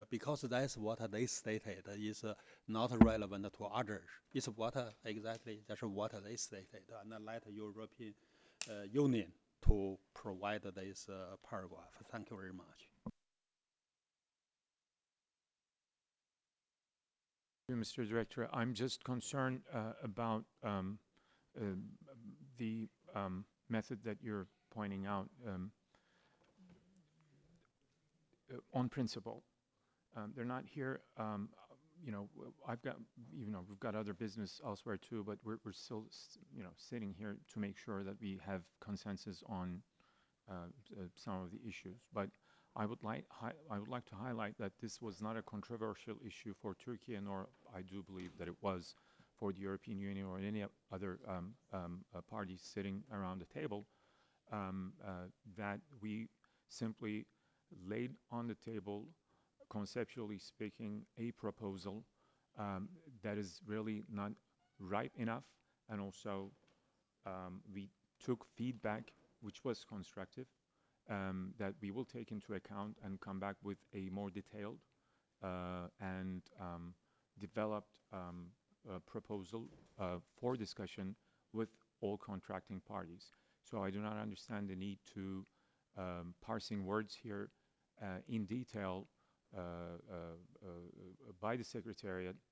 because that's what they stated is not relevant to others. It's what exactly that's what they stated, and let European Union to provide this paragraph. Thank you very much. Mr. Director. I'm just concerned about uh, the method that you're pointing out on principle. They're not here. You know, I've got, you know, we've got other business elsewhere too, but we're still, you know, sitting here to make sure that we have consensus on some of the issues. But I would like to highlight that this was not a controversial issue for Turkey, nor I do believe that it was for the European Union or any other parties sitting around the table. That we simply laid on the table, conceptually speaking, a proposal um, that is really not ripe enough, and also we took feedback which was constructive that we will take into account and come back with a more detailed and developed proposal for discussion with all contracting parties. So I do not understand the need to parsing words here in detail uh, by the Secretariat